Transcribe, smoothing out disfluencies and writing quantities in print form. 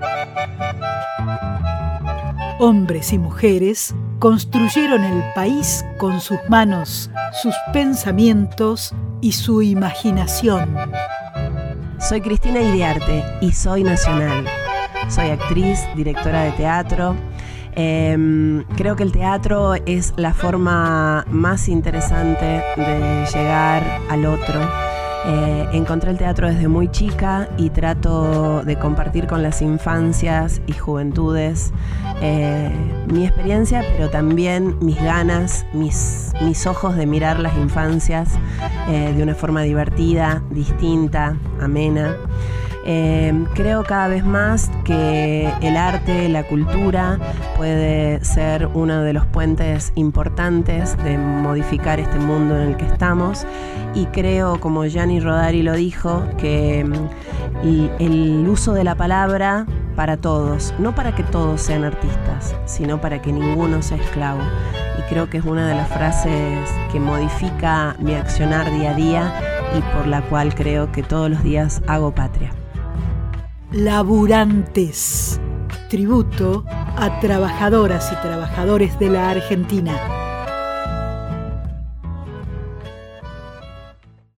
Hombres y mujeres construyeron el país con sus manos, sus pensamientos y su imaginación. Soy Cristina Iriarte y soy nacional. Soy actriz, directora de teatro. Creo que el teatro es la forma más interesante de llegar al otro. Encontré el teatro desde muy chica y trato de compartir con las infancias y juventudes mi experiencia, pero también mis ganas, mis ojos de mirar las infancias de una forma divertida, distinta, amena. Creo cada vez más que el arte, la cultura puede ser uno de los puentes importantes de modificar este mundo en el que estamos, y creo, como Gianni Rodari lo dijo, que el uso de la palabra para todos, no para que todos sean artistas, sino para que ninguno sea esclavo. Y creo que es una de las frases que modifica mi accionar día a día y por la cual creo que todos los días hago patria. Laburantes, tributo a trabajadoras y trabajadores de la Argentina.